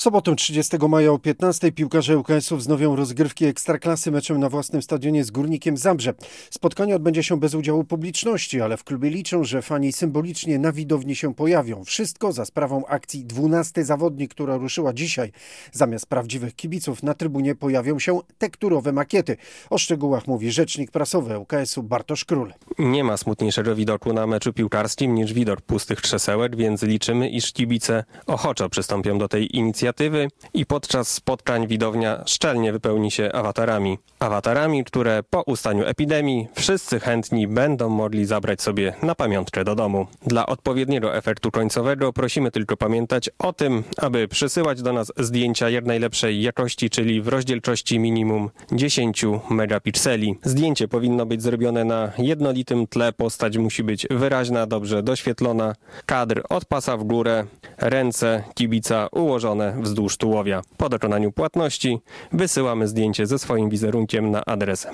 sobotę 30 maja o 15 piłkarze ŁKS-u wznowią rozgrywki Ekstraklasy meczem na własnym stadionie z Górnikiem Zabrze. Spotkanie odbędzie się bez udziału publiczności, ale w klubie liczą, że fani symbolicznie na widowni się pojawią. Wszystko za sprawą akcji 12 zawodnik, która ruszyła dzisiaj. Zamiast prawdziwych kibiców na trybunie pojawią się tekturowe makiety. O szczegółach mówi rzecznik prasowy ŁKS-u Bartosz Król. Nie ma smutniejszego widoku na meczu piłkarskim niż widok pustych krzesełek, więc liczymy, iż kibice ochoczo przystąpią do tej inicjatywy i podczas spotkań widownia szczelnie wypełni się awatarami. Awatarami, które po ustaniu epidemii wszyscy chętni będą mogli zabrać sobie na pamiątkę do domu. Dla odpowiedniego efektu końcowego prosimy tylko pamiętać o tym, aby przysyłać do nas zdjęcia jak najlepszej jakości, czyli w rozdzielczości minimum 10 megapikseli. Zdjęcie powinno być zrobione na jednolitym tle, postać musi być wyraźna, dobrze doświetlona, kadr od pasa w górę, ręce kibica ułożone wzdłuż tułowia. Po dokonaniu płatności wysyłamy zdjęcie ze swoim wizerunkiem na adres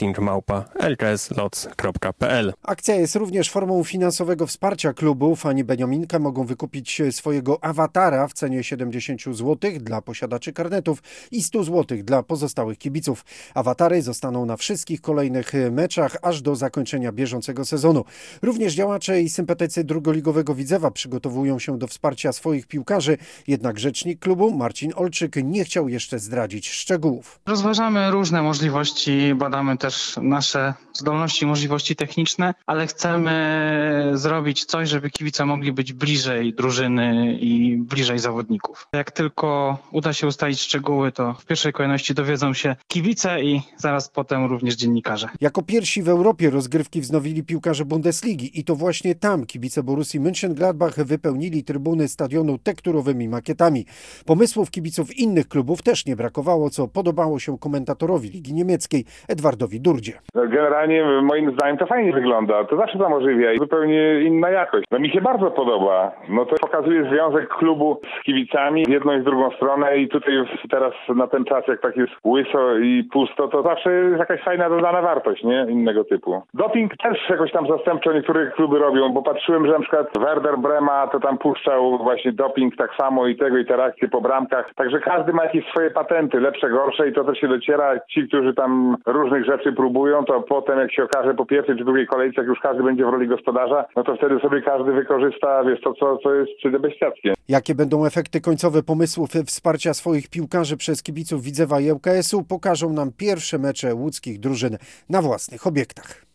marketing@lkslots.pl. Akcja jest również formą finansowego wsparcia klubu. Fani Beniaminka mogą wykupić swojego awatara w cenie 70 zł dla posiadaczy karnetów i 100 zł dla pozostałych kibiców. Awatary zostaną na wszystkich kolejnych meczach aż do zakończenia bieżącego sezonu. Również działacze i sympatycy drugoligowego Widzewa przygotowują się do wsparcia swoich piłkarzy, jednak rzecznik klubu Marcin Olczyk nie chciał jeszcze zdradzić szczegółów. Rozważamy różne możliwości, badamy też nasze zdolności, możliwości techniczne, ale chcemy zrobić coś, żeby kibice mogli być bliżej drużyny i bliżej zawodników. Jak tylko uda się ustalić szczegóły, to w pierwszej kolejności dowiedzą się kibice i zaraz potem również dziennikarze. Jako pierwsi w Europie rozgrywki wznowili piłkarze Bundesligi i to właśnie tam kibice Borussii Mönchengladbach wypełnili trybuny stadionu tekturowymi makietami. Pomysłów kibiców innych klubów też nie brakowało, co podobało się komentatorowi Ligi Niemieckiej Edwardowi Durdzie. Generalnie moim zdaniem to fajnie wygląda, to zawsze tam ożywia i zupełnie inna jakość. Mi się bardzo podoba, to pokazuje związek klubu z kibicami w jedną i z drugą stronę i tutaj teraz na ten czas, jak tak jest łyso i pusto, to zawsze jest jakaś fajna dodana wartość, nie? Innego typu. Doping też jakoś tam zastępczo niektóre kluby robią, bo patrzyłem, że na przykład Werder Brema to tam puszczał właśnie doping tak samo i te reakcje po bramkach, także każdy ma jakieś swoje patenty, lepsze, gorsze i to też się dociera. Ci, którzy tam różnych rzeczy próbują, to potem jak się okaże po pierwszej czy drugiej kolejce, jak już każdy będzie w roli gospodarza, to wtedy sobie każdy wykorzysta, to co jest bezpieckie. Jakie będą efekty końcowe pomysłów wsparcia swoich piłkarzy przez kibiców Widzewa i ŁKS-u, pokażą nam pierwsze mecze łódzkich drużyn na własnych obiektach.